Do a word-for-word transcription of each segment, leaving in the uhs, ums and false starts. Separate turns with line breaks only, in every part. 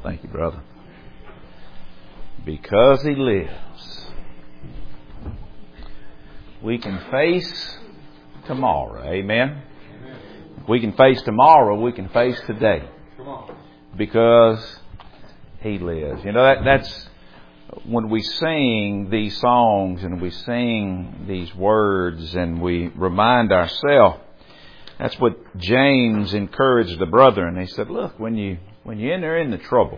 Thank you, brother. Because He lives, we can face tomorrow. Amen? If we can face tomorrow, we can face today. Because He lives. You know, that that's when we sing these songs and we sing these words and we remind ourselves, that's what James encouraged the brethren. He said, look, when you when you enter into trouble,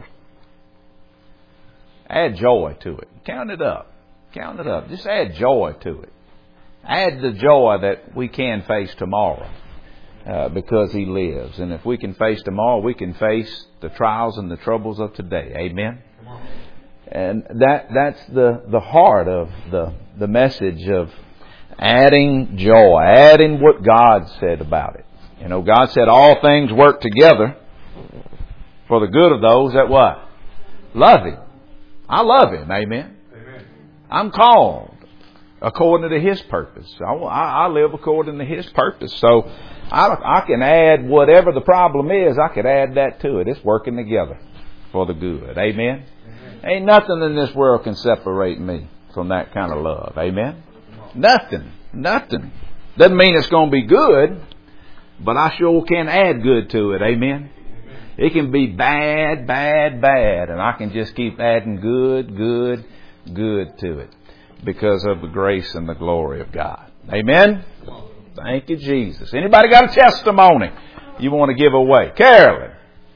add joy to it. Count it up. Count it up. Just add joy to it. Add the joy that we can face tomorrow uh, because He lives. And if we can face tomorrow, we can face the trials and the troubles of today. Amen? And that that's the, the heart of the, the message of adding joy, adding what God said about it. You know, God said all things work together for the good of those that what? Love Him. I love Him. Amen. Amen. I'm called according to His purpose. I, I live according to His purpose. So I, I can add whatever the problem is, I could add that to it. It's working together for the good. Amen. Amen. Ain't nothing in this world can separate me from that kind of love. Amen. Nothing. Nothing. Doesn't mean it's going to be good, but I sure can add good to it. Amen. It can be bad, bad, bad, and I can just keep adding good, good, good to it because of the grace and the glory of God. Amen? Thank you, Jesus. Anybody got a testimony you want to give away? Carolyn.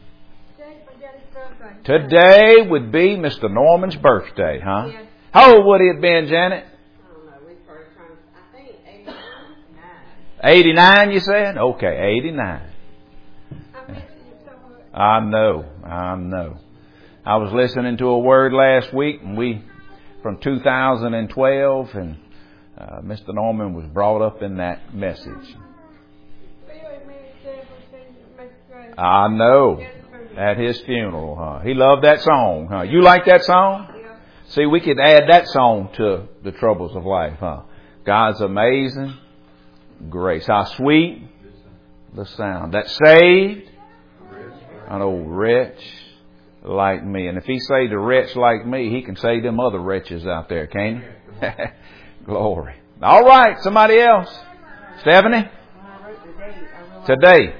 Today would be Mister Norman's birthday, huh? How old would he have been, Janet? eighty-nine, you said? Okay, eighty-nine. I know, I know. I was listening to a word last week, and we, from two thousand twelve, and uh, Mister Norman was brought up in that message. I know, at his funeral, huh? He loved that song, huh? You like that song? See, we could add that song to the troubles of life, huh? God's amazing grace. How sweet the sound that saved an old wretch like me. And if He saved a wretch like me, He can save them other wretches out there, can't He? Glory. All right, somebody else. Stephanie? Today.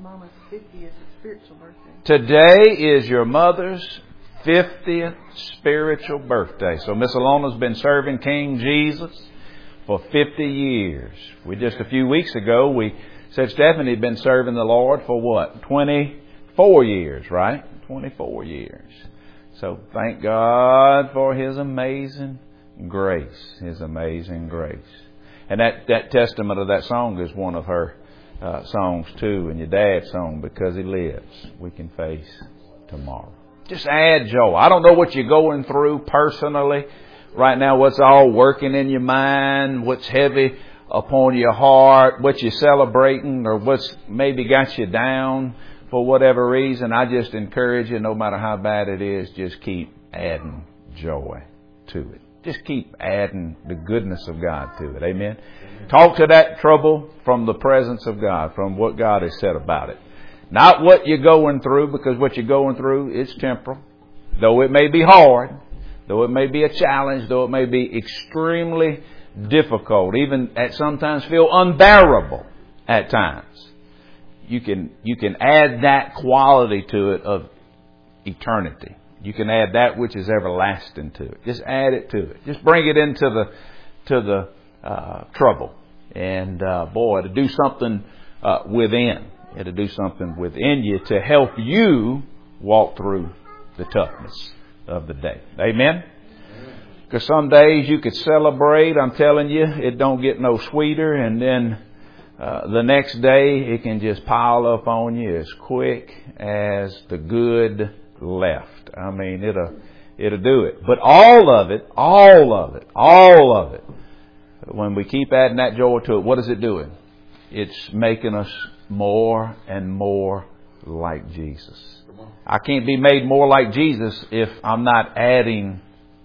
Today is your mother's fiftieth spiritual birthday. So Miss Alona's been serving King Jesus for fifty years. We just a few weeks ago, we said Stephanie had been serving the Lord for what? twenty-four years, right? twenty-four years. So thank God for His amazing grace. His amazing grace. And that, that testament of that song is one of her uh, songs too. And your dad's song, Because He Lives, we can face tomorrow. Just add joy. I don't know what you're going through personally right now, what's all working in your mind, what's heavy upon your heart, what you're celebrating, or what's maybe got you down for whatever reason. I just encourage you, no matter how bad it is, just keep adding joy to it. Just keep adding the goodness of God to it. Amen. Talk to that trouble from the presence of God, from what God has said about it. Not what you're going through, because what you're going through is temporal. Though it may be hard, though it may be a challenge, though it may be extremely difficult, even at sometimes feel unbearable at times, you can you can add that quality to it of eternity. You can add that which is everlasting to it. Just add it to it. Just bring it into the to the uh, trouble, and uh, boy, it'll do something uh, within. It'll do something within you to help you walk through the toughness of the day. Amen? Because some days you could celebrate, I'm telling you, it don't get no sweeter. And then uh, the next day it can just pile up on you as quick as the good left. I mean, it'll, it'll do it. But all of it, all of it, all of it, when we keep adding that joy to it, what is it doing? It's making us more and more like Jesus. I can't be made more like Jesus if I'm not adding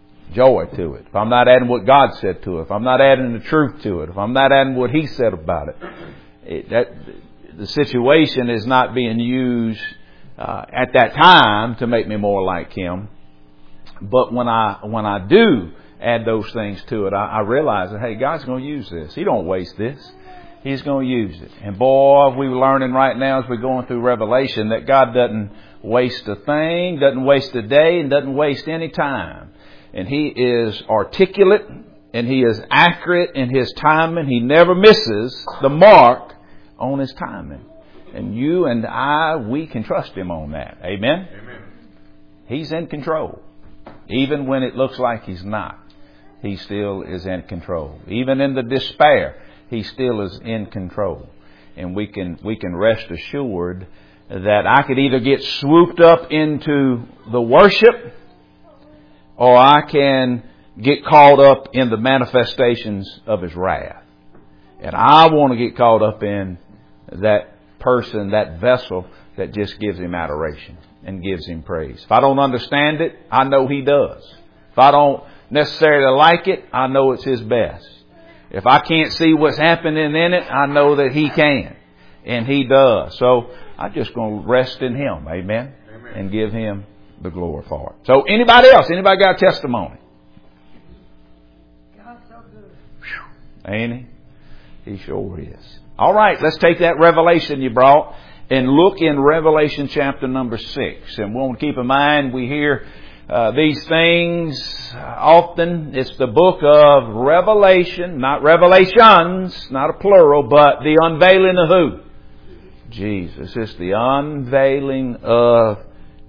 joy to it. If I'm not adding what God said to it. If I'm not adding the truth to it. If I'm not adding what He said about it. it that, the situation is not being used uh, at that time to make me more like Him. But when I when I do add those things to it, I, I realize that, hey, God's going to use this. He don't waste this. He's going to use it. And boy, we're learning right now as we're going through Revelation that God doesn't waste a thing, doesn't waste a day, and doesn't waste any time. And He is articulate and He is accurate in His timing. He never misses the mark on His timing. And you and I, we can trust Him on that. Amen? Amen. He's in control. Even when it looks like He's not, He still is in control. Even in the despair, He still is in control. And we can we can rest assured that I could either get swooped up into the worship, or I can get caught up in the manifestations of His wrath. And I want to get caught up in that person, that vessel that just gives Him adoration and gives Him praise. If I don't understand it, I know He does. If I don't necessarily like it, I know it's His best. If I can't see what's happening in it, I know that He can. And He does. So I'm just going to rest in Him. Amen. Amen. And give Him the glory for it. So anybody else? Anybody got a testimony?
God's so good.
Whew. Ain't He? He sure is. All right. Let's take that revelation you brought and look in Revelation chapter number six. And we want to keep in mind we hear Uh, these things often. It's the book of Revelation, not Revelations, not a plural, but the unveiling of who? Jesus. It's the unveiling of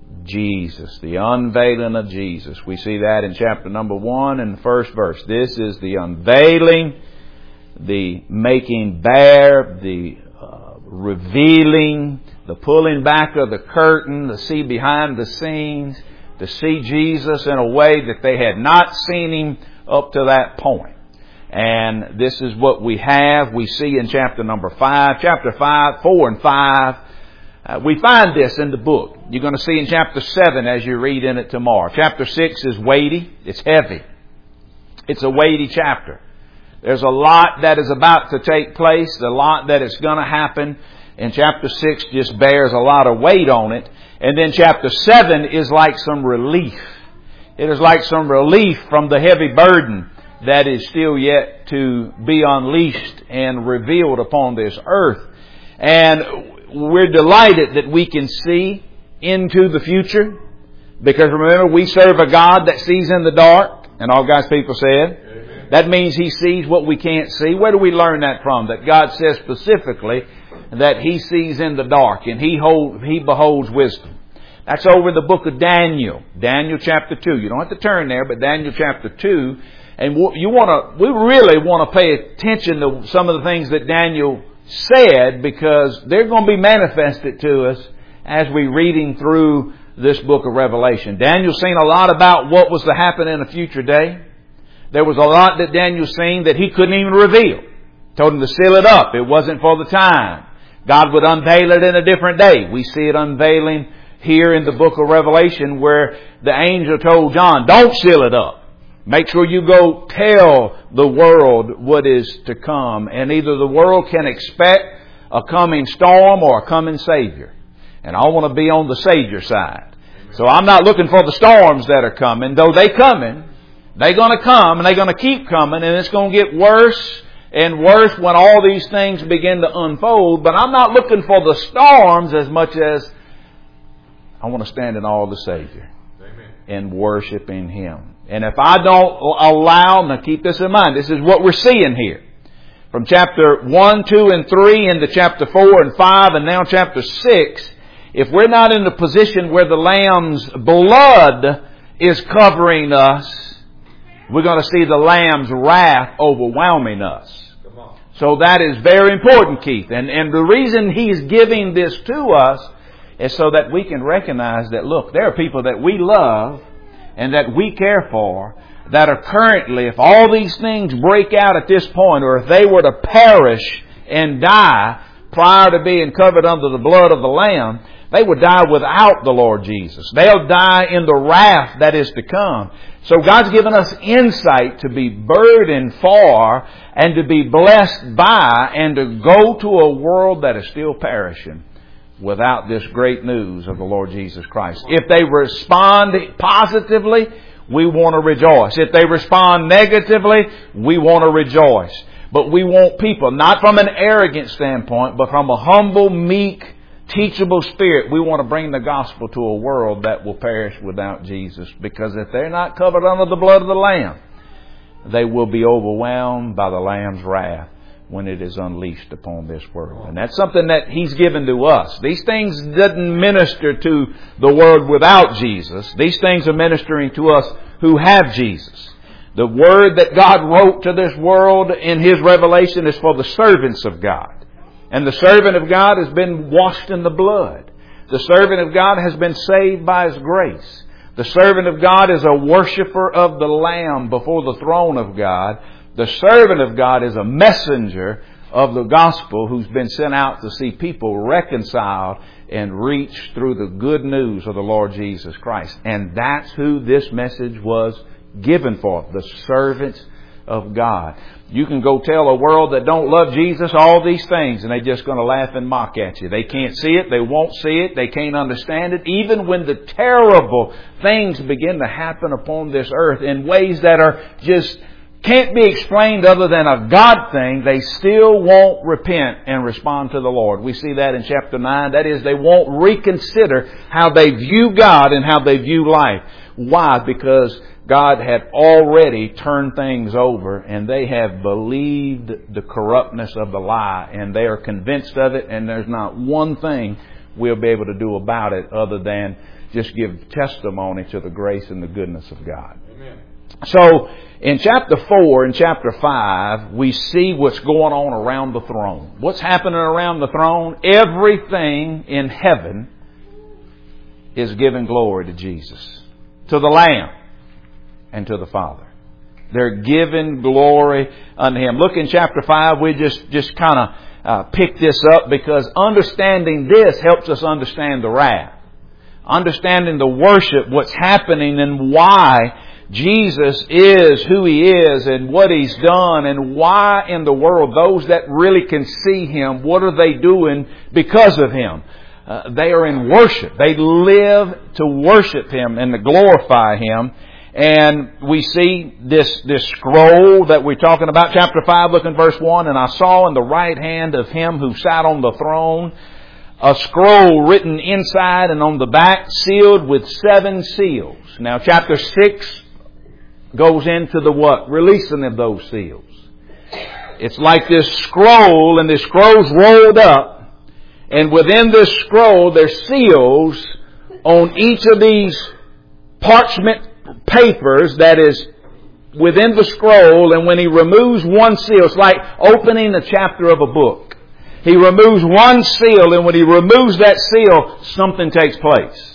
Jesus. The unveiling of Jesus. We see that in chapter number one in the first verse. This is the unveiling, the making bare, the uh, revealing, the pulling back of the curtain, the see behind the scenes, to see Jesus in a way that they had not seen Him up to that point. And this is what we have. We see in chapter number five, chapter five, four and five. Uh, we find this in the book. You're going to see in chapter seven as you read in it tomorrow. Chapter six is weighty. It's heavy. It's a weighty chapter. There's a lot that is about to take place, a lot that is going to happen. And chapter six just bears a lot of weight on it. And then chapter seven is like some relief. It is like some relief from the heavy burden that is still yet to be unleashed and revealed upon this earth. And we're delighted that we can see into the future. Because remember, we serve a God that sees in the dark. And all God's people said. Amen. That means He sees what we can't see. Where do we learn that from? That God says specifically that He sees in the dark and He hold, He beholds wisdom. That's over in the book of Daniel. Daniel chapter two. You don't have to turn there, but Daniel chapter two. And you want to, we really want to pay attention to some of the things that Daniel said, because they're going to be manifested to us as we're reading through this book of Revelation. Daniel's seen a lot about what was to happen in a future day. There was a lot that Daniel's seen that he couldn't even reveal. Told him to seal it up. It wasn't for the time. God would unveil it in a different day. We see it unveiling here in the book of Revelation, where the angel told John, don't seal it up. Make sure you go tell the world what is to come. And either the world can expect a coming storm or a coming Savior. And I want to be on the Savior side. So I'm not looking for the storms that are coming. Though they're coming, they're going to come and they're going to keep coming. And it's going to get worse and worse when all these things begin to unfold. But I'm not looking for the storms as much as I want to stand in awe of the Savior. Amen. And worshiping Him. And if I don't allow, now keep this in mind, this is what we're seeing here. From chapter one, two, and three into chapter four and five and now chapter six, if we're not in the position where the Lamb's blood is covering us, we're going to see the Lamb's wrath overwhelming us. So that is very important, Keith. And, and the reason He's giving this to us is so that we can recognize that, look, there are people that we love and that we care for that are currently, if all these things break out at this point, or if they were to perish and die prior to being covered under the blood of the Lamb, they would die without the Lord Jesus. They'll die in the wrath that is to come. So God's given us insight to be burdened for and to be blessed by and to go to a world that is still perishing without this great news of the Lord Jesus Christ. If they respond positively, we want to rejoice. If they respond negatively, we want to rejoice. But we want people, not from an arrogant standpoint, but from a humble, meek, teachable spirit. We want to bring the gospel to a world that will perish without Jesus. Because if they're not covered under the blood of the Lamb, they will be overwhelmed by the Lamb's wrath when it is unleashed upon this world. And that's something that He's given to us. These things didn't minister to the world without Jesus. These things are ministering to us who have Jesus. The Word that God wrote to this world in His revelation is for the servants of God. And the servant of God has been washed in the blood. The servant of God has been saved by His grace. The servant of God is a worshiper of the Lamb before the throne of God. The servant of God is a messenger of the gospel who's been sent out to see people reconciled and reach through the good news of the Lord Jesus Christ. And that's who this message was given for, the servants of God. You can go tell a world that don't love Jesus all these things, and they're just going to laugh and mock at you. They can't see it. They won't see it. They can't understand it. Even when the terrible things begin to happen upon this earth in ways that are just can't be explained other than a God thing, they still won't repent and respond to the Lord. We see that in chapter nine. That is, they won't reconsider how they view God and how they view life. Why? Because God had already turned things over, and they have believed the corruptness of the lie, and they are convinced of it, and there's not one thing we'll be able to do about it other than just give testimony to the grace and the goodness of God. Amen. So, in chapter four and chapter five, we see what's going on around the throne. What's happening around the throne? Everything in heaven is giving glory to Jesus, to the Lamb, and to the Father. They're giving glory unto Him. Look in chapter five, we just, just kind of uh, pick this up because understanding this helps us understand the wrath. Understanding the worship, what's happening and why Jesus is who He is and what He's done, and why in the world those that really can see Him, what are they doing because of Him? Uh, they are in worship. They live to worship Him and to glorify Him. And we see this, this scroll that we're talking about. Chapter five, look in verse one. And I saw in the right hand of Him who sat on the throne a scroll written inside and on the back, sealed with seven seals. Now chapter six goes into the what? Releasing of those seals. It's like this scroll, and this scroll's rolled up, and within this scroll there's seals on each of these parchment papers that is within the scroll. And when He removes one seal, it's like opening a chapter of a book. He removes one seal, and when He removes that seal, something takes place.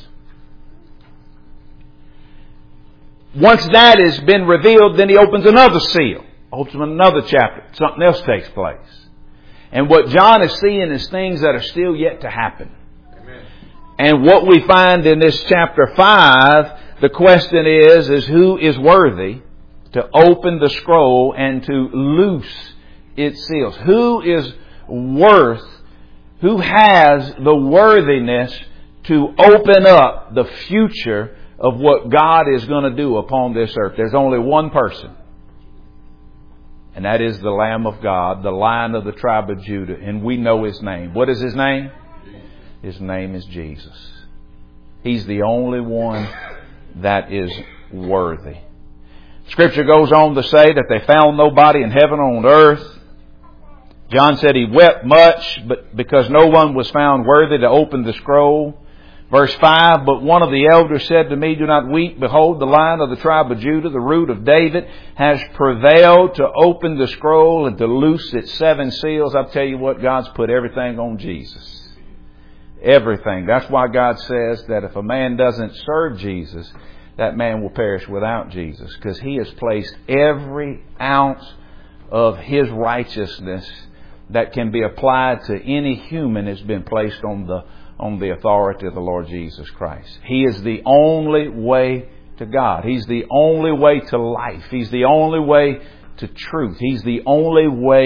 Once that has been revealed, then He opens another seal, opens another chapter. Something else takes place. And what John is seeing is things that are still yet to happen. Amen. And what we find in this chapter five, the question is, is who is worthy to open the scroll and to loose its seals? Who is worth, who has the worthiness to open up the future of what God is going to do upon this earth? There's only one person. And that is the Lamb of God, the Lion of the tribe of Judah. And we know His name. What is His name? His name is Jesus. He's the only one that is worthy. Scripture goes on to say that they found nobody in heaven or on earth. John said he wept much, but because no one was found worthy to open the scroll. Verse five, but one of the elders said to me, do not weep. Behold, the Lion of the tribe of Judah, the root of David, has prevailed to open the scroll and to loose its seven seals. I'll tell you what, God's put everything on Jesus. Everything. That's why God says that if a man doesn't serve Jesus, that man will perish without Jesus. Because He has placed every ounce of His righteousness that can be applied to any human has been placed on the on the authority of the Lord Jesus Christ. He is the only way to God. He's the only way to life. He's the only way to truth. He's the only way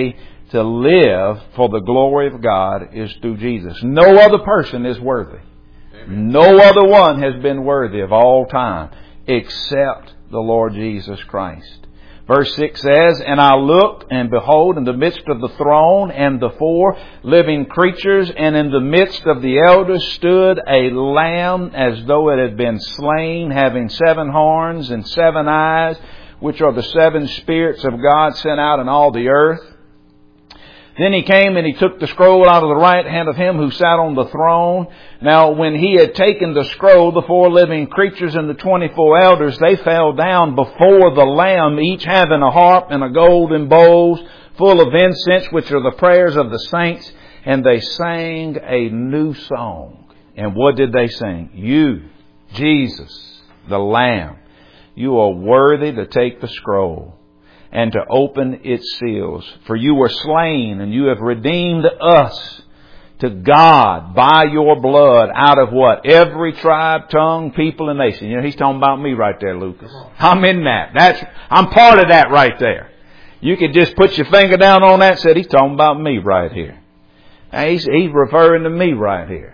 to live for the glory of God is through Jesus. No other person is worthy. Amen. No other one has been worthy of all time except the Lord Jesus Christ. Verse six says, "And I looked, and behold, in the midst of the throne and the four living creatures, and in the midst of the elders stood a lamb as though it had been slain, having seven horns and seven eyes, which are the seven spirits of God sent out in all the earth. Then he came and he took the scroll out of the right hand of him who sat on the throne. Now when he had taken the scroll, the four living creatures and the twenty-four elders, they fell down before the Lamb, each having a harp and a golden bowls full of incense, which are the prayers of the saints. And they sang a new song." And what did they sing? "You, Jesus, the Lamb, you are worthy to take the scroll and to open its seals. For you were slain, and you have redeemed us to God by your blood out of" what? "Every tribe, tongue, people, and nation." You know, he's talking about me right there, Lucas. I'm in that. That's, I'm part of that right there. You could just put your finger down on that and say, he's talking about me right here. He's, he's referring to me right here.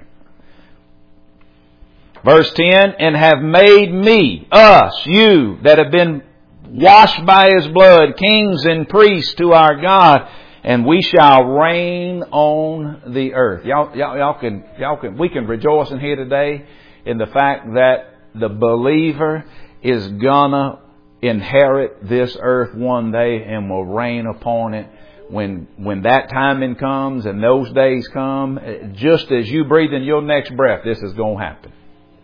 Verse ten, "And have made me," us, you, that have been washed by His blood, kings and priests to our God, and we shall reign on the earth. Y'all, y'all, y'all can, y'all can, we can rejoice in here today in the fact that the believer is gonna inherit this earth one day and will reign upon it. When, when that timing comes and those days come, just as you breathe in your next breath, this is going to happen.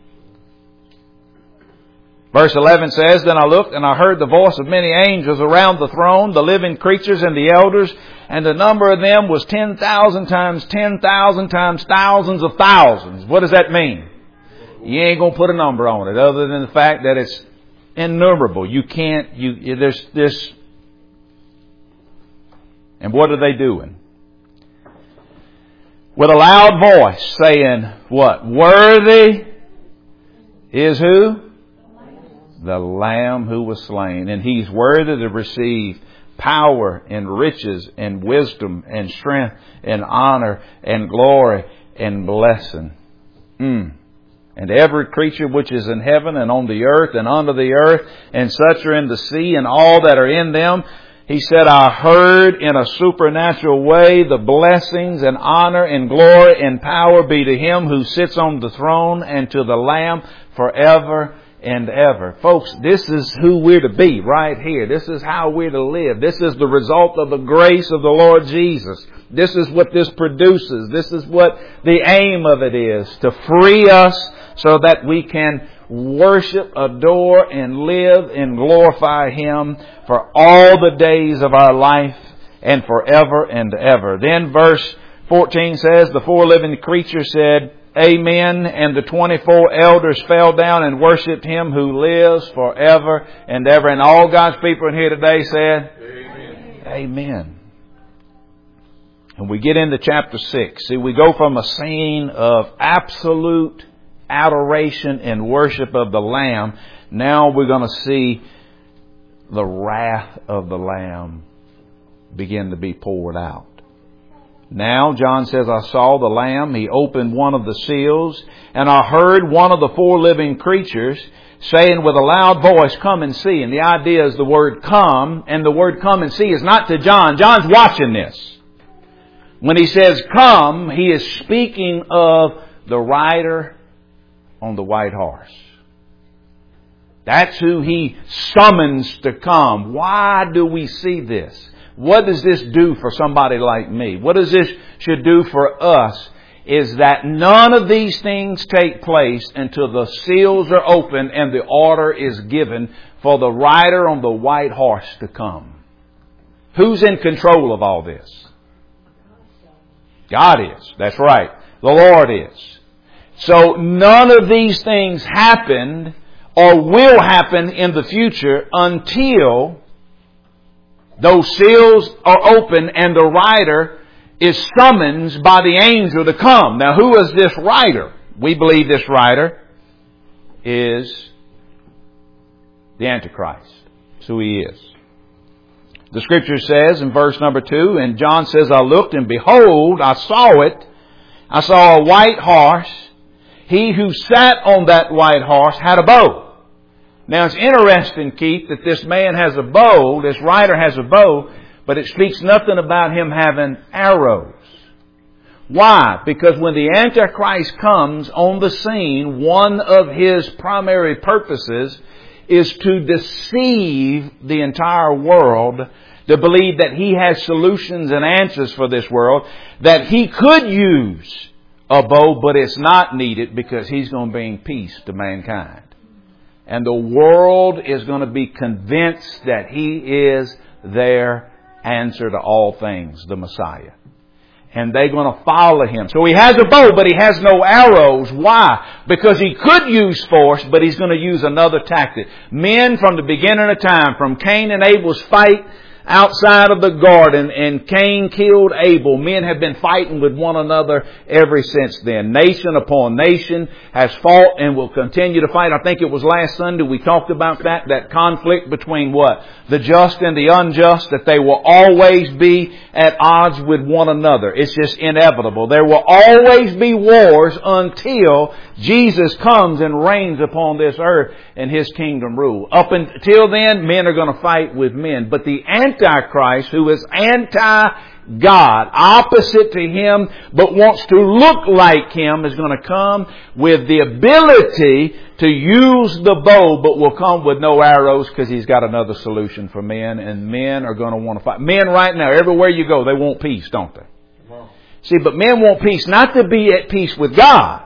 Verse eleven says, "Then I looked, and I heard the voice of many angels around the throne, the living creatures and the elders, and the number of them was ten thousand times ten thousand times thousands of thousands." What does that mean? You ain't going to put a number on it other than the fact that it's innumerable. You can't, you, there's this. And what are they doing? With a loud voice saying, what? "Worthy is" who? "The Lamb who was slain, and He's worthy to receive power and riches and wisdom and strength and honor and glory and blessing." Mm. "And every creature which is in heaven and on the earth and under the earth, and such are in the sea, and all that are in them," he said, "I heard in a supernatural way the blessings and honor and glory and power be to Him who sits on the throne and to the Lamb forever and ever." Folks, this is who we're to be right here. This is how we're to live. This is the result of the grace of the Lord Jesus. This is what this produces. This is what the aim of it is, to free us so that we can worship, adore, and live and glorify Him for all the days of our life and forever and ever. Then verse fourteen says, "The four living creatures said, Amen. And the twenty-four elders fell down and worshipped Him who lives forever and ever." And all God's people in here today said, Amen. Amen. And we get into chapter six. See, we go from a scene of absolute adoration and worship of the Lamb. Now we're going to see the wrath of the Lamb begin to be poured out. Now, John says, "I saw the Lamb. He opened one of the seals, and I heard one of the four living creatures saying with a loud voice, 'Come and see.'" And the idea is the word "come," and the word "come and see" is not to John. John's watching this. When he says "come," he is speaking of the rider on the white horse. That's who he summons to come. Why do we see this? What does this do for somebody like me? What does this should do for us is that none of these things take place until the seals are open and the order is given for the rider on the white horse to come. Who's in control of all this? God is. That's right. The Lord is. So none of these things happened or will happen in the future until those seals are open and the rider is summoned by the angel to come. Now, who is this rider? We believe this rider is the Antichrist. That's who he is. The Scripture says in verse number two, and John says, I looked and behold, I saw it. I saw a white horse. He who sat on that white horse had a bow. Now it's interesting, Keith, that this man has a bow, this rider has a bow, but it speaks nothing about him having arrows. Why? Because when the Antichrist comes on the scene, one of his primary purposes is to deceive the entire world, to believe that he has solutions and answers for this world, that he could use a bow, but it's not needed because he's going to bring peace to mankind. And the world is going to be convinced that he is their answer to all things, the Messiah. And they're going to follow him. So he has a bow, but he has no arrows. Why? Because he could use force, but he's going to use another tactic. Men from the beginning of time, from Cain and Abel's fight outside of the garden, and Cain killed Abel, men have been fighting with one another ever since then. Nation upon nation has fought and will continue to fight. I think it was last Sunday we talked about that, that conflict between what? The just and the unjust, that they will always be at odds with one another. It's just inevitable. There will always be wars until Jesus comes and reigns upon this earth and His kingdom rule. Up until then, men are going to fight with men. But the Antichrist, who is anti-God, opposite to Him, but wants to look like Him, is going to come with the ability to use the bow, but will come with no arrows because he's got another solution for men, and men are going to want to fight. Men right now, everywhere you go, they want peace, don't they? Wow. See, but men want peace not to be at peace with God.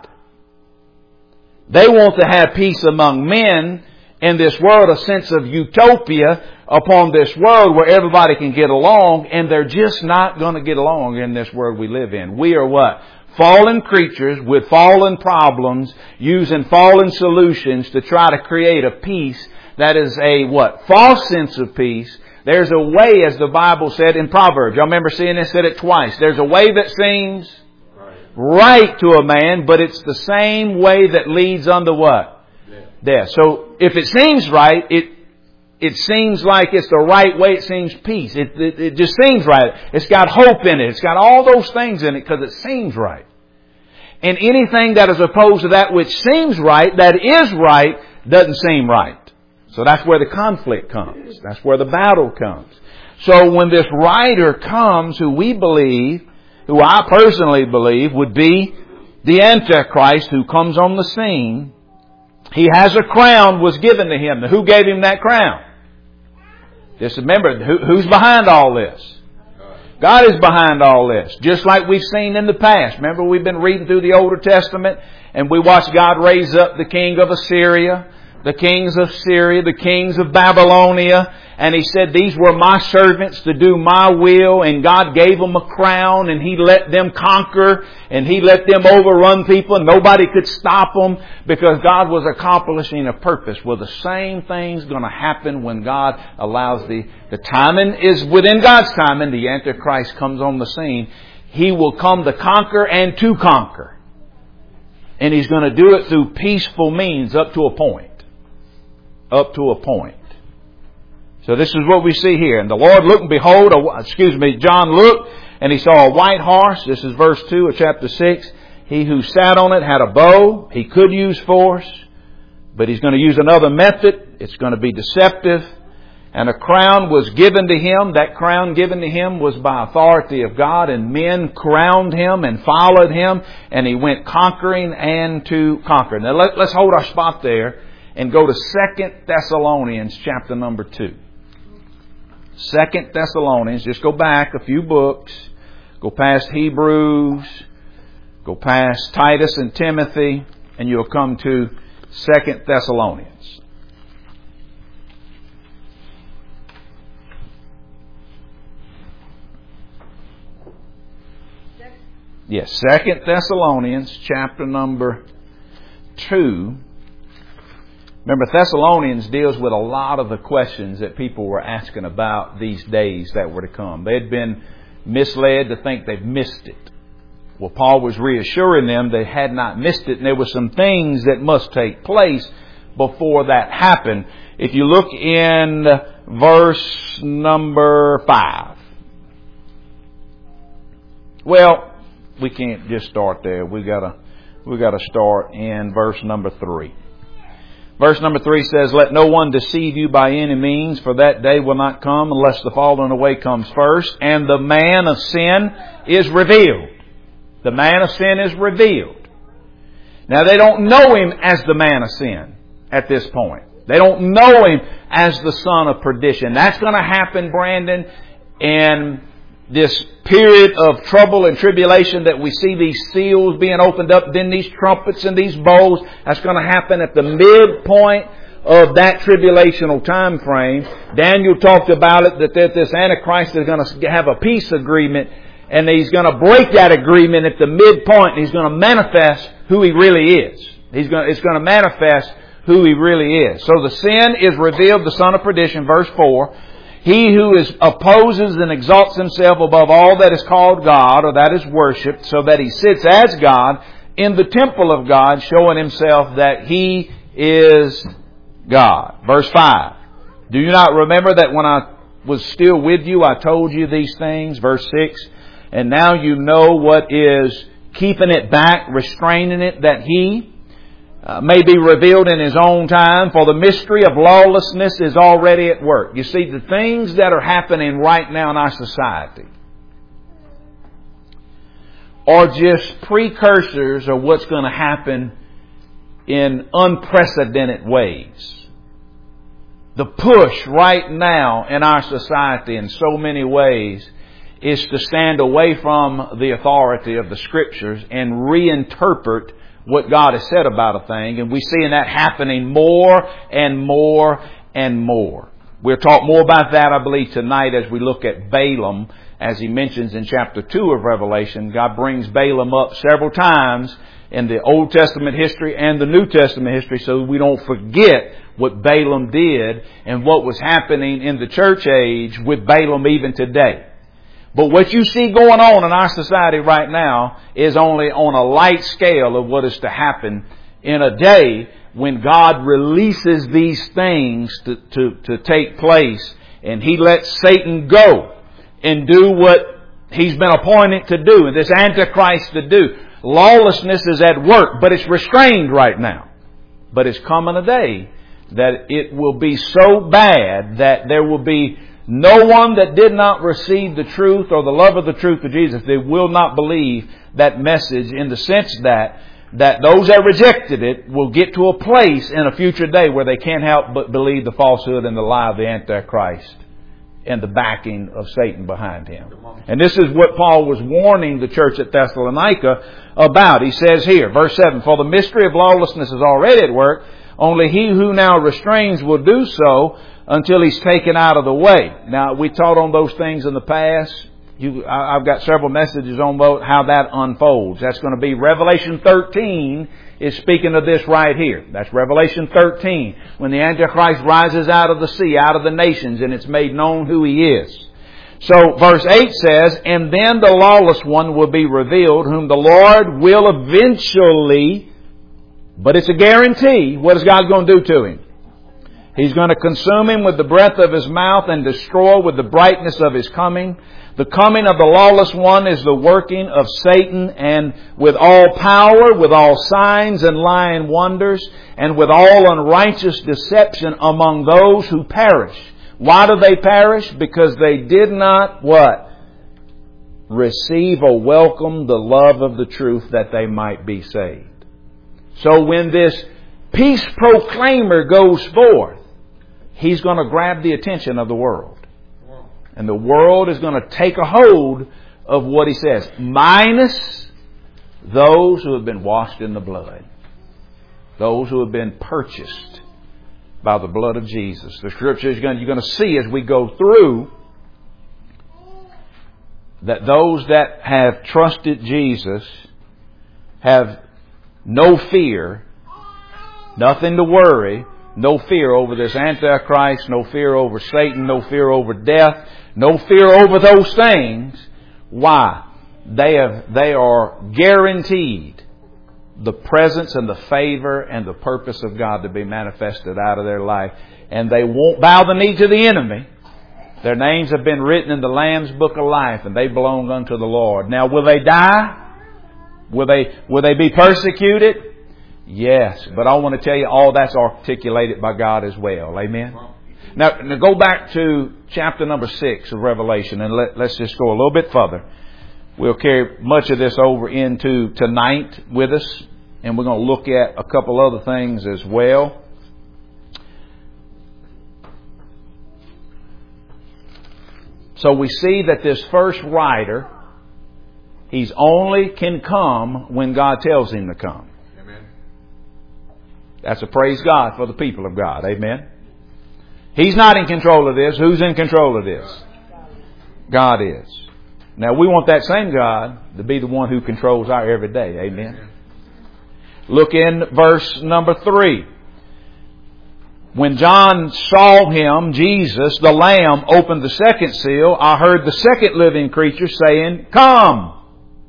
They want to have peace among men in this world, a sense of utopia upon this world where everybody can get along, and they're just not going to get along in this world we live in. We are what? Fallen creatures with fallen problems, using fallen solutions to try to create a peace that is a what? False sense of peace. There's a way, as the Bible said in Proverbs. Y'all remember seeing this? Said it twice. There's a way that seems right to a man, but it's the same way that leads unto what? Death. Death. So if it seems right, it it seems like it's the right way. It seems peace. It, it, it just seems right. It's got hope in it. It's got all those things in it because it seems right. And anything that is opposed to that which seems right, that is right, doesn't seem right. So that's where the conflict comes. That's where the battle comes. So when this rider comes, who we believe, who I personally believe would be the Antichrist who comes on the scene, he has a crown was given to him. Now, who gave him that crown? Just remember, who, who's behind all this? God is behind all this. Just like we've seen in the past. Remember, we've been reading through the Older Testament and we watched God raise up the king of Assyria, the kings of Syria, the kings of Babylonia. And He said, these were my servants to do my will. And God gave them a crown and He let them conquer and He let them overrun people. And nobody could stop them because God was accomplishing a purpose. Well, the same thing's going to happen when God allows the, the timing is within God's timing. The Antichrist comes on the scene. He will come to conquer and to conquer. And He's going to do it through peaceful means up to a point. Up to a point. So this is what we see here. And the Lord looked and behold, a, excuse me, John looked and he saw a white horse. This is verse two of chapter six. He who sat on it had a bow. He could use force, but he's going to use another method. It's going to be deceptive. And a crown was given to him. That crown given to him was by authority of God, and men crowned him and followed him, and he went conquering and to conquer. Now let, let's hold our spot there and go to Second Thessalonians chapter number two. Second Thessalonians, just go back a few books, go past Hebrews, go past Titus and Timothy, and you'll come to Second Thessalonians. Yes, Second Thessalonians chapter number two. Remember, Thessalonians deals with a lot of the questions that people were asking about these days that were to come. They had been misled to think they've missed it. Well, Paul was reassuring them they had not missed it, and there were some things that must take place before that happened. If you look in verse number five. Well, we can't just start there. We gotta, we gotta start in verse number three. Verse number three says, "Let no one deceive you by any means, for that day will not come unless the falling away comes first, and the man of sin is revealed." The man of sin is revealed. Now, they don't know him as the man of sin at this point. They don't know him as the son of perdition. That's going to happen, Brandon, in this period of trouble and tribulation that we see these seals being opened up, then these trumpets and these bowls. That's going to happen at the midpoint of that tribulational time frame. Daniel talked about it, that this Antichrist is going to have a peace agreement, and he's going to break that agreement at the midpoint, and he's going to manifest who he really is. He's going to, it's going to manifest who he really is. So the sin is revealed, the son of perdition, verse four. "He who is opposes and exalts himself above all that is called God, or that is worshipped, so that he sits as God in the temple of God, showing himself that he is God." Verse five. "Do you not remember that when I was still with you, I told you these things?" Verse six. "And now you know what is keeping it back, restraining it, that he uh, may be revealed in his own time, for the mystery of lawlessness is already at work." You see, the things that are happening right now in our society are just precursors of what's going to happen in unprecedented ways. The push right now in our society in so many ways is to stand away from the authority of the Scriptures and reinterpret what God has said about a thing. And we're seeing that happening more and more and more. We'll talk more about that, I believe, tonight as we look at Balaam. As he mentions in chapter two of Revelation, God brings Balaam up several times in the Old Testament history and the New Testament history, so we don't forget what Balaam did and what was happening in the church age with Balaam even today. But what you see going on in our society right now is only on a light scale of what is to happen in a day when God releases these things to, to, to take place, and He lets Satan go and do what he's been appointed to do, and this Antichrist to do. Lawlessness is at work, but it's restrained right now. But it's coming a day that it will be so bad that there will be no one that did not receive the truth or the love of the truth of Jesus. They will not believe that message, in the sense that that those that rejected it will get to a place in a future day where they can't help but believe the falsehood and the lie of the Antichrist and the backing of Satan behind him. And this is what Paul was warning the church at Thessalonica about. He says here, verse seven, "For the mystery of lawlessness is already at work. Only he who now restrains will do so until he's taken out of the way." Now, we taught on those things in the past. You, I, I've got several messages on how that unfolds. That's going to be Revelation thirteen is speaking of this right here. That's Revelation thirteen, when the Antichrist rises out of the sea, out of the nations, and it's made known who he is. So verse eight says, "And then the lawless one will be revealed, whom the Lord will eventually," but it's a guarantee, what is God going to do to him? He's going to consume him with the breath of his mouth and destroy with the brightness of his coming. The coming of the lawless one is the working of Satan, and with all power, with all signs and lying wonders, and with all unrighteous deception among those who perish. Why do they perish? Because they did not, what? Receive or welcome the love of the truth that they might be saved. So when this peace proclaimer goes forth, he's going to grab the attention of the world. And the world is going to take a hold of what he says, minus those who have been washed in the blood. Those who have been purchased by the blood of Jesus. The Scripture is going, you're going to see as we go through that those that have trusted Jesus have no fear, nothing to worry, no fear over this Antichrist, no fear over Satan, no fear over death, no fear over those things. Why? They have, they are guaranteed the presence and the favor and the purpose of God to be manifested out of their life. And they won't bow the knee to the enemy. Their names have been written in the Lamb's Book of Life, and they belong unto the Lord. Now, will they die? Will they, will they be persecuted? Yes. But I want to tell you, all that's articulated by God as well. Amen? Now, now go back to chapter number six of Revelation, and let, let's just go a little bit further. We'll carry much of this over into tonight with us, and we're going to look at a couple other things as well. So we see that this first rider, he's only can come when God tells him to come. Amen. That's a praise God for the people of God. Amen. He's not in control of this. Who's in control of this? God is. Now we want that same God to be the one who controls our everyday. Amen. Amen. Look in verse number three. When John saw him, Jesus, the Lamb, opened the second seal, I heard the second living creature saying, "Come."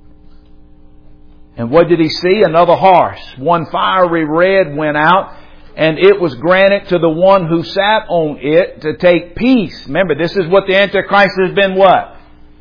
And what did he see? Another horse. One fiery red went out, and it was granted to the one who sat on it to take peace. Remember, this is what the Antichrist has been what?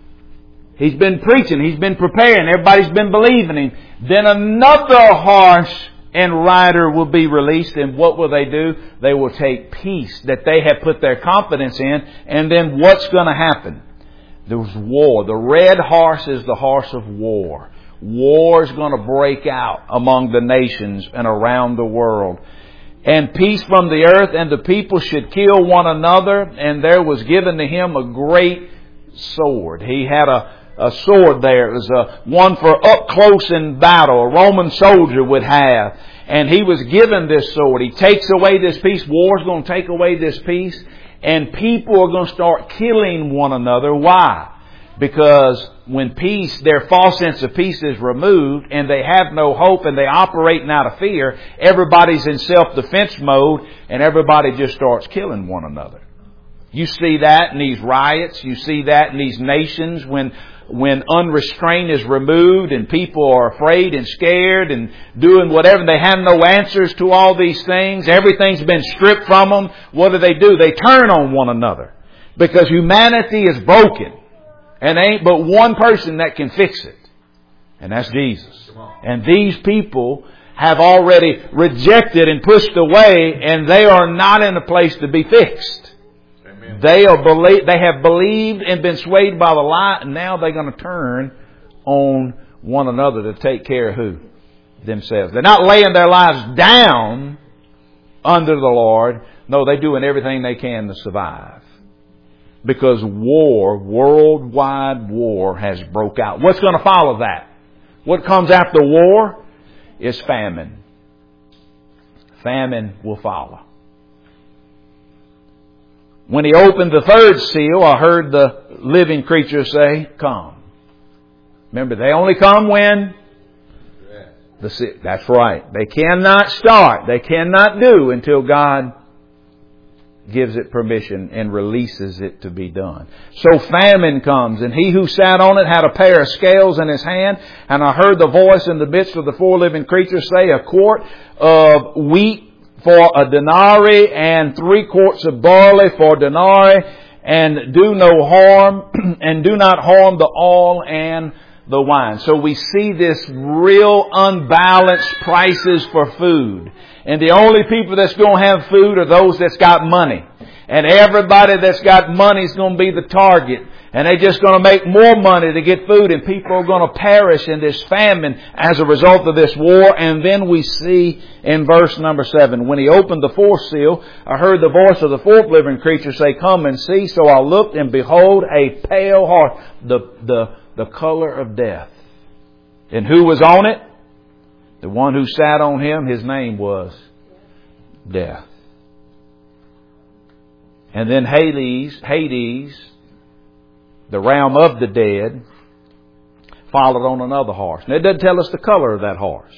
He's been preaching. He's been preparing. Everybody's been believing him. Then another horse and rider will be released, and what will they do? They will take peace that they have put their confidence in, and then what's going to happen? There's war. The red horse is the horse of war. War is going to break out among the nations and around the world. And peace from the earth, and the people should kill one another, and there was given to him a great sword. He had a A sword there. It was a one for up close in battle. A Roman soldier would have. And he was given this sword. He takes away this peace. War's going to take away this peace. And people are going to start killing one another. Why? Because when peace, their false sense of peace is removed and they have no hope and they operate out of fear, everybody's in self-defense mode and everybody just starts killing one another. You see that in these riots. You see that in these nations when when unrestraint is removed and people are afraid and scared and doing whatever. They have no answers to all these things. Everything's been stripped from them. What do they do? They turn on one another because humanity is broken and there ain't but one person that can fix it. And that's Jesus. And these people have already rejected and pushed away, and they are not in a place to be fixed. They are believe, they have believed and been swayed by the lie, and now they're going to turn on one another to take care of who? Themselves. They're not laying their lives down under the Lord. No, they're doing everything they can to survive. Because war, worldwide war has broke out. What's going to follow that? What comes after war is famine. Famine will follow. When he opened the third seal, I heard the living creature say, "Come." Remember, they only come when? The seal. That's right. They cannot start. They cannot do until God gives it permission and releases it to be done. So famine comes, and he who sat on it had a pair of scales in his hand, and I heard the voice in the midst of the four living creatures say, "A quart of wheat for a denarii, and three quarts of barley for a denarii, and do no harm, and do not harm the oil and the wine." So we see this real unbalanced prices for food. And the only people that's going to have food are those that's got money. And everybody that's got money is going to be the target. And they're just going to make more money to get food, and people are going to perish in this famine as a result of this war. And then we see in verse number seven, when he opened the fourth seal, I heard the voice of the fourth living creature say, "Come and see." So I looked, and behold, a pale horse, the, the, the color of death. And who was on it? The one who sat on him, his name was Death. And then Hades, Hades, the realm of the dead, followed on another horse. Now, it doesn't tell us the color of that horse.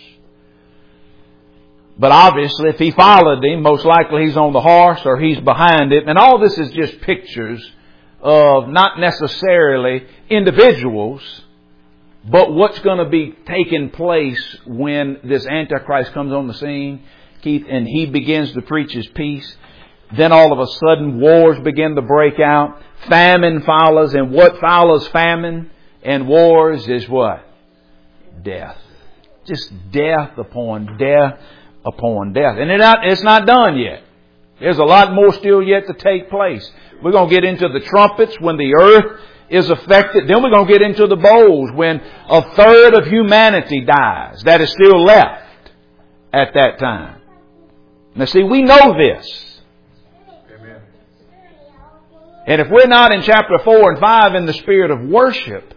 But obviously, if he followed him, most likely he's on the horse or he's behind it. And all this is just pictures of not necessarily individuals, But what's going to be taking place when this Antichrist comes on the scene, Keith, and he begins to preach his peace, then all of a sudden wars begin to break out. Famine follows. And what follows famine and wars is what? Death. Just death upon death upon death. And it not, it's not done yet. There's a lot more still yet to take place. We're going to get into the trumpets when the earth is affected. Then we're going to get into the bowls when a third of humanity dies. That is still left at that time. Now see, we know this.
Amen.
And if we're not in chapter four and five in the spirit of worship,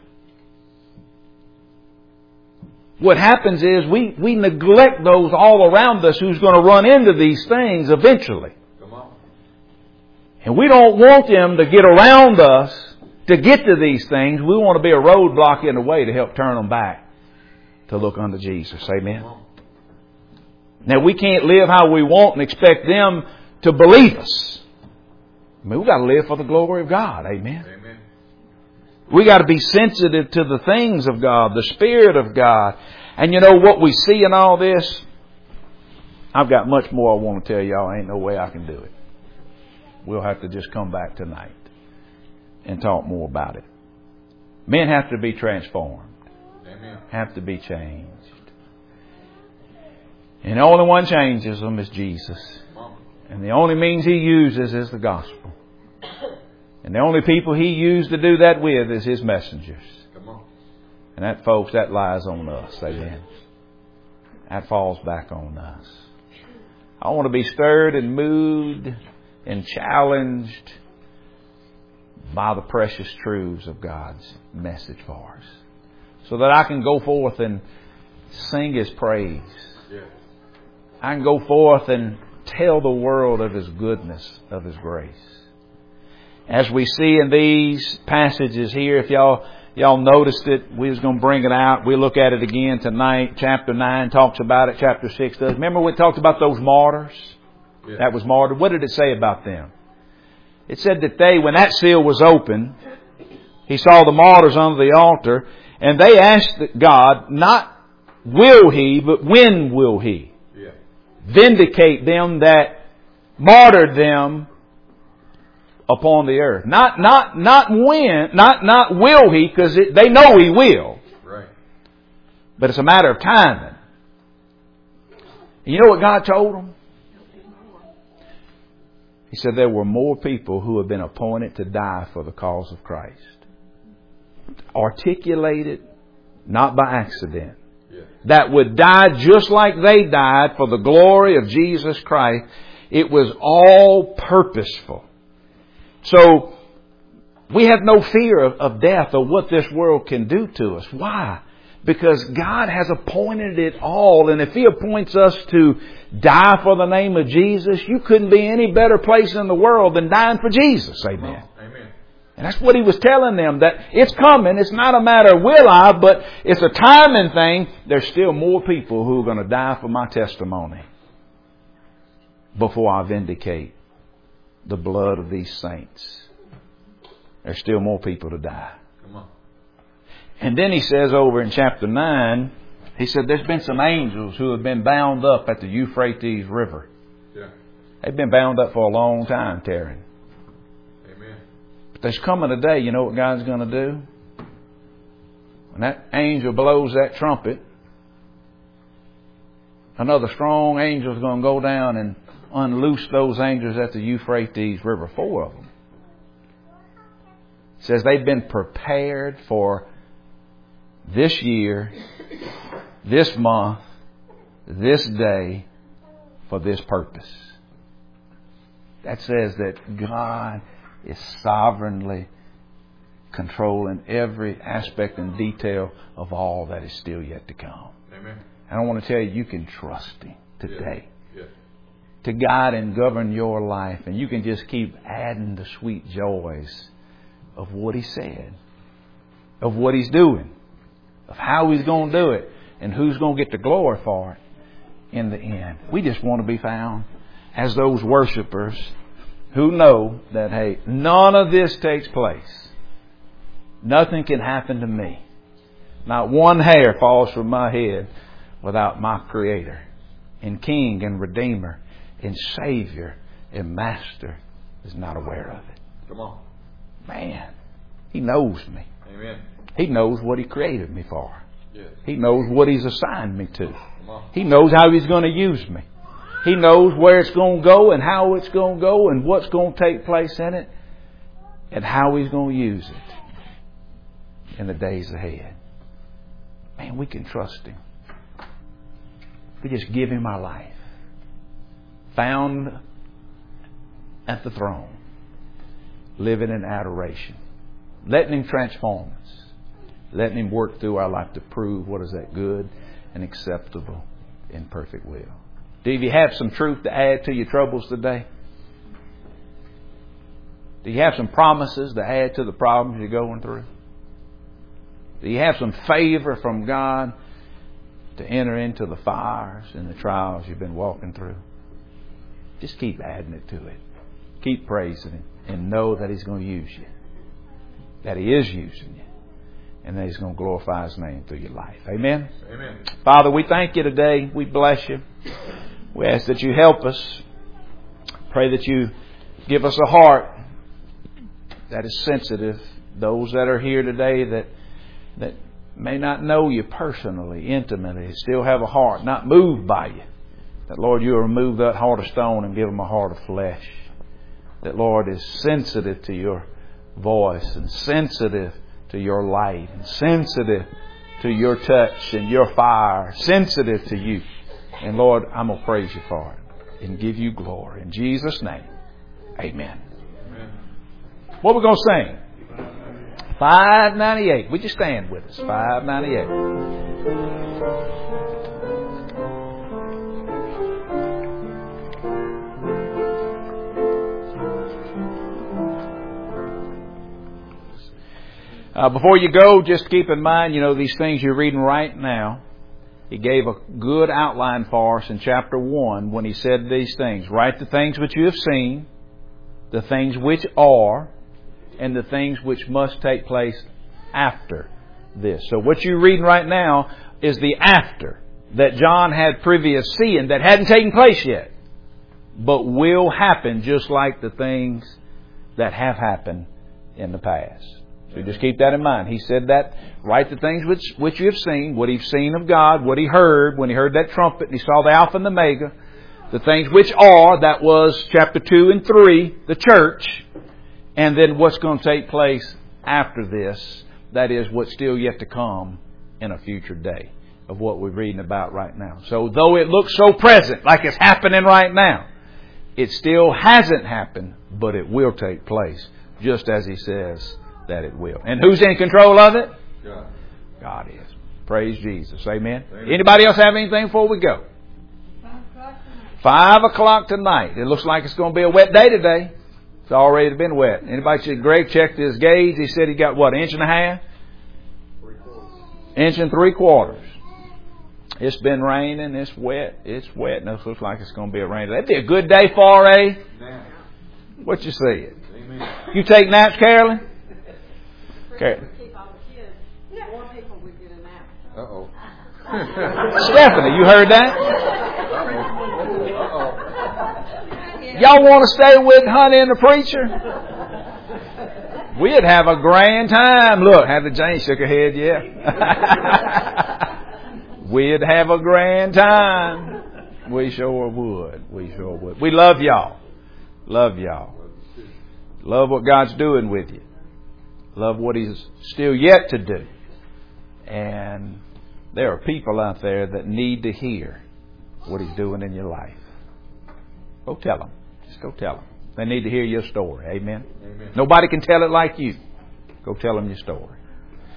what happens is we, we neglect those all around us who's going to run into these things eventually.
Come on.
And we don't want them to get around us to get to these things. We want to be a roadblock in the way to help turn them back to look unto Jesus. Amen. Now we can't live how we want and expect them to believe us. I mean, we've got to live for the glory of God. Amen.
Amen.
We got to be sensitive to the things of God, the Spirit of God. And you know what we see in all this? I've got much more I want to tell y'all. Ain't no way I can do it. We'll have to just come back tonight and talk more about it. Men have to be transformed.
Amen.
Have to be changed. And the only one changes them is Jesus. And the only means He uses is the gospel. And the only people He used to do that with is His messengers.
Come on.
And that, folks, that lies on us. Amen. That falls back on us. I want to be stirred and moved and challenged by the precious truths of God's message for us. So that I can go forth and sing His praise.
Yes.
I can go forth and tell the world of His goodness, of His grace. As we see in these passages here, if y'all y'all noticed it, we was going to bring it out. We'll look at it again tonight. Chapter nine talks about it. Chapter six does. Remember we talked about those martyrs?
Yeah.
That was martyred. What did it say about them? It said that they, when that seal was open, He saw the martyrs under the altar, and they asked God, not will He, but when will He
Yeah.
vindicate them that martyred them upon the earth. Not, not, not when, not, not will He, because they know He will.
Right.
But it's a matter of timing. And you know what God told them? He said there were more people who have been appointed to die for the cause of Christ. Articulated, not by accident.
Yeah.
That would die just like they died for the glory of Jesus Christ. It was all purposeful. So, we have no fear of, of death or what this world can do to us. Why? Because God has appointed it all. And if He appoints us to die for the name of Jesus, you couldn't be any better place in the world than dying for Jesus. Amen.
Amen.
And that's what He was telling them, that it's coming. It's not a matter of will I, but it's a timing thing. There's still more people who are going to die for my testimony before I vindicate the blood of these saints. There's still more people to die.
Come on.
And then He says over in chapter nine, He said there's been some angels who have been bound up at the Euphrates River.
Yeah.
They've been bound up for a long time, Taryn.
Amen.
But there's coming a day, you know what God's going to do? When that angel blows that trumpet, another strong angel is going to go down and unloose those angels at the Euphrates River. Four of them. It says they've been prepared for this year, this month, this day, for this purpose. That says that God is sovereignly controlling every aspect and detail of all that is still yet to come.
Amen.
And I want to tell you, you can trust Him today.
Yeah. Yeah.
To guide and govern your life. And you can just keep adding the sweet joys of what He said. Of what He's doing. Of how He's going to do it. And who's going to get the glory for it in the end. We just want to be found as those worshipers who know that, hey, none of this takes place. Nothing can happen to me Not one hair falls from my head without my Creator and King and Redeemer and Savior and Master is not aware of it.
Come on.
Man, He knows me.
Amen.
He knows what He created me for.
Yes.
He knows what He's assigned me to.
Come on.
He knows how He's going to use me. He knows where it's going to go and how it's going to go and what's going to take place in it and how He's going to use it in the days ahead. Man, we can trust Him. We just give Him our life. Found at the throne. Living in adoration. Letting Him transform us. Letting Him work through our life to prove what is that good and acceptable and perfect will. Do you have some truth to add to your troubles today? Do you have some promises to add to the problems you're going through? Do you have some favor from God to enter into the fires and the trials you've been walking through? Just keep adding it to it. Keep praising Him and know that He's going to use you. That He is using you. And that He's going to glorify His name through your life. Amen?
Amen.
Father, we thank You today. We bless You. We ask that You help us. Pray that You give us a heart that is sensitive. Those that are here today that that may not know You personally, intimately, still have a heart not moved by You. That, Lord, You will remove that heart of stone and give them a heart of flesh. That, Lord, is sensitive to Your voice and sensitive to Your light and sensitive to Your touch and Your fire, sensitive to You. And Lord, I'm going to praise You for it and give You glory. In Jesus' name, amen.
Amen.
What are we going to sing? five ninety-eight. Would you stand with us? five ninety-eight. Uh, before you go, just keep in mind, you know, these things you're reading right now. He gave a good outline for us in chapter one when he said these things. Write the things which you have seen, the things which are, and the things which must take place after this. So what you're reading right now is the after that John had previous seeing that hadn't taken place yet, but will happen just like the things that have happened in the past. So just keep that in mind. He said that, write the things which, which you have seen, what He's seen of God, what He heard when He heard that trumpet and He saw the Alpha and the Omega, the things which are, that was chapter two and three, the church, and then what's going to take place after this, that is what's still yet to come in a future day of what we're reading about right now. So though it looks so present, like it's happening right now, it still hasn't happened, but it will take place, just as He says that it will. And who's in control of it?
God.
God is. Praise Jesus. Amen.
Amen.
Anybody else have anything before we go? Five o'clock tonight. It looks like it's going to be a wet day today. It's already been wet. Anybody said Greg checked his gauge? He said he got what, an inch and a half?
Three quarters.
Inch and three quarters. It's been raining. It's wet. It's wet. And it looks like it's going to be a rainy day. That'd be a good day for a...
Now.
What you say?
Amen.
You take naps, Carolyn? Okay.
Keep all the kids. More people would get a nap.
Uh-oh.
Stephanie, you heard that?
Uh-oh. Uh-oh.
Y'all want to stay with Honey and the Preacher? We'd have a grand time. Look, Heather Jane shook her head, yeah. We'd have a grand time. We sure would. We sure would. We love y'all. Love y'all. Love what God's doing with you. Love what He's still yet to do. And there are people out there that need to hear what He's doing in your life. Go tell them. Just go tell them. They need to hear your story. Amen?
Amen.
Nobody can tell it like you. Go tell them your story.